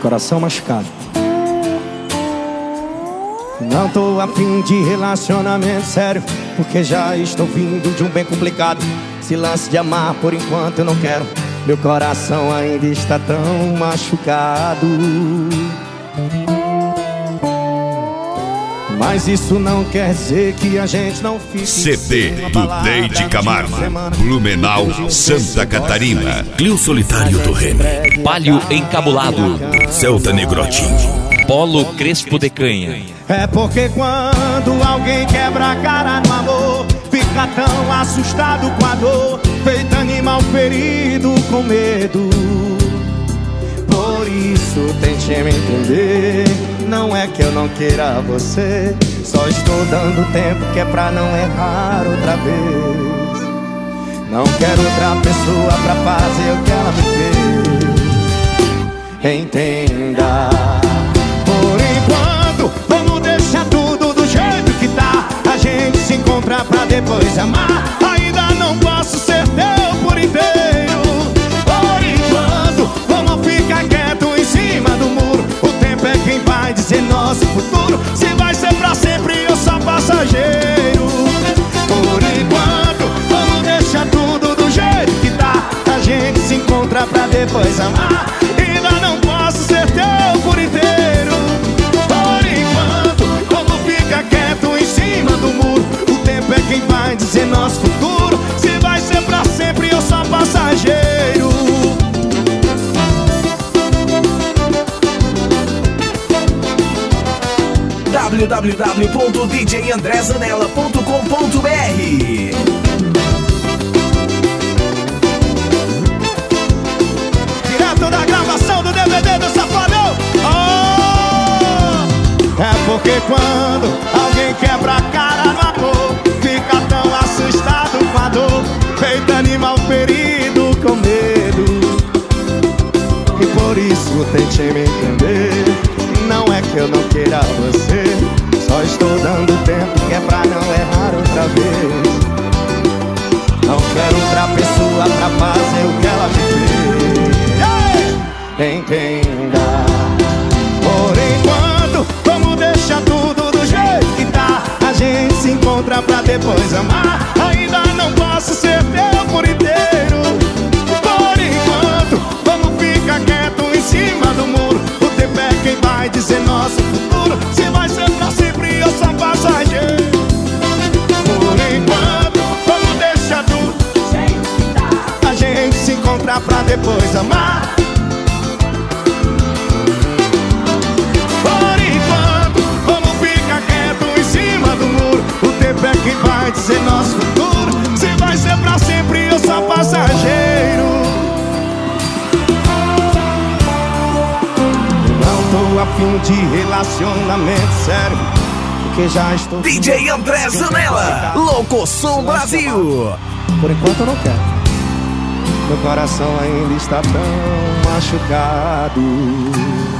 coração machucado. Não tô afim de relacionamento sério, porque já estou vindo de um bem complicado. Esse lance de amar por enquanto eu não quero. Meu coração ainda está tão machucado. Mas isso não quer dizer que a gente não fique. CD do Neide Camargo, Blumenau, Santa Catarina. Clio Solitário do Remy, Palio Encabulado, Celta Negrotinho, Polo Crespo de Canha. É porque quando alguém quebra a cara no amor, fica tão assustado com a dor, feito animal ferido com medo. Por isso tente me entender. Não é que eu não queira você, só estou dando tempo que é pra não errar outra vez. Não quero outra pessoa pra fazer o que ela me fez. Entenda. Por enquanto, vamos deixar tudo do jeito que tá. A gente se encontra pra depois amar. Ainda não posso ser teu por inteiro. Por enquanto, vamos ficar quieto em cima do muro. O tempo é quem vai dizer nosso futuro, se vai ser pra sempre ou só passageiro. Por enquanto, vamos deixar tudo do jeito que tá. A gente se encontra pra depois amar. Ainda não posso ser teu por inteiro. Por enquanto, vamos ficar quieto em cima do muro. O tempo é quem vai dizer nosso futuro, se vai ser pra sempre ou só passageiro. www.djandrezanella.com.br. Direto da gravação do DVD do Safadão. É porque quando alguém quebra a cara no amor, fica tão assustado com a dor, feito animal ferido com medo. E por isso tente me entender. Não é que eu não queira você, só estou dando tempo que é pra não errar outra vez. Não quero outra pessoa pra fazer o que ela me fez. Entenda. Por enquanto, vamos deixar tudo do jeito que tá. A gente se encontra pra depois amar. Ainda não posso ser teu por inteiro. Por enquanto, vamos ficar quieto em cima do muro. O tempo é quem vai dizer nosso futuro, se vai ser pra sempre ou só passageiro. Por enquanto, vamos deixar tudo do jeito que tá. A gente se encontra pra depois amar. É quem vai dizer nosso futuro, se vai ser pra sempre ou só passageiro. Não tô afim de relacionamento sério, porque já estou. DJ André Zanella, Locoção Brasil. Por enquanto eu não quero. Meu coração ainda está tão machucado.